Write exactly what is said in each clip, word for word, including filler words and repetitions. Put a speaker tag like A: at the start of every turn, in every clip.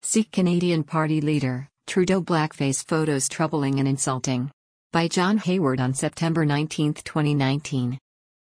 A: Sikh Canadian Party leader, Trudeau blackface photos troubling and insulting. By John Hayward on September nineteenth, twenty nineteen.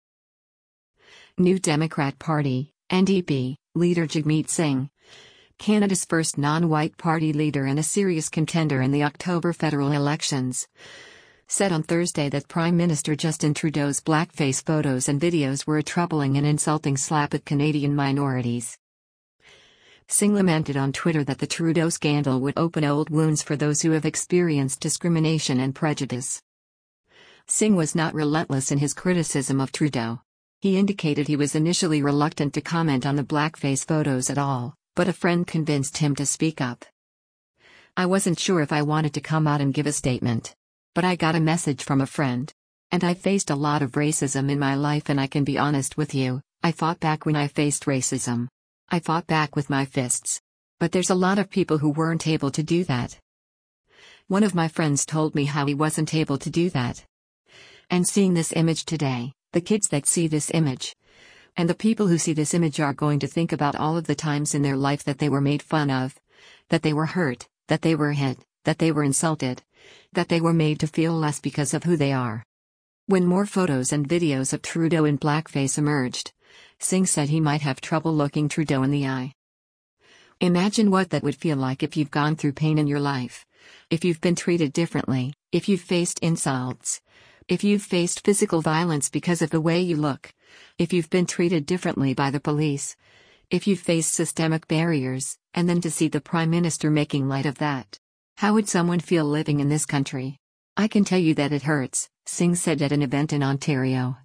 A: New Democrat Party, N D P, leader Jagmeet Singh, Canada's first non-white party leader and a serious contender in the October federal elections, said on Thursday that Prime Minister Justin Trudeau's blackface photos and videos were a troubling and insulting slap at Canadian minorities. Singh lamented on Twitter that the Trudeau scandal would open old wounds for those who have experienced discrimination and prejudice. Singh was not relentless in his criticism of Trudeau. He indicated he was initially reluctant to comment on the blackface photos at all, but a friend convinced him to speak up. "I wasn't sure if I wanted to come out and give a statement. But I got a message from a friend. And I faced a lot of racism in my life, and I can be honest with you, I fought back when I faced racism. I fought back with my fists. But there's a lot of people who weren't able to do that. One of my friends told me how he wasn't able to do that. And seeing this image today, the kids that see this image, and the people who see this image are going to think about all of the times in their life that they were made fun of, that they were hurt, that they were hit, that they were insulted, that they were made to feel less because of who they are." When more photos and videos of Trudeau in blackface emerged, Singh said he might have trouble looking Trudeau in the eye. "Imagine what that would feel like if you've gone through pain in your life, if you've been treated differently, if you've faced insults, if you've faced physical violence because of the way you look, if you've been treated differently by the police, if you've faced systemic barriers, and then to see the Prime Minister making light of that. How would someone feel living in this country? I can tell you that it hurts," Singh said at an event in Ontario.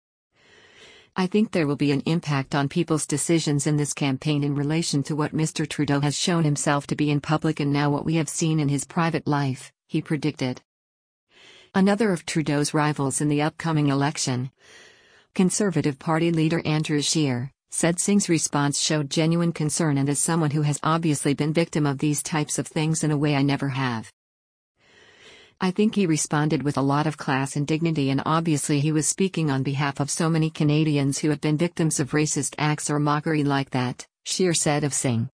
A: "I think there will be an impact on people's decisions in this campaign in relation to what Mister Trudeau has shown himself to be in public and now what we have seen in his private life," he predicted. Another of Trudeau's rivals in the upcoming election, Conservative Party leader Andrew Scheer, said Singh's response showed genuine concern, and as someone who has obviously been victim of these types of things in a way I never have. I think he responded with a lot of class and dignity, and obviously he was speaking on behalf of so many Canadians who have been victims of racist acts or mockery like that, Scheer said of Singh.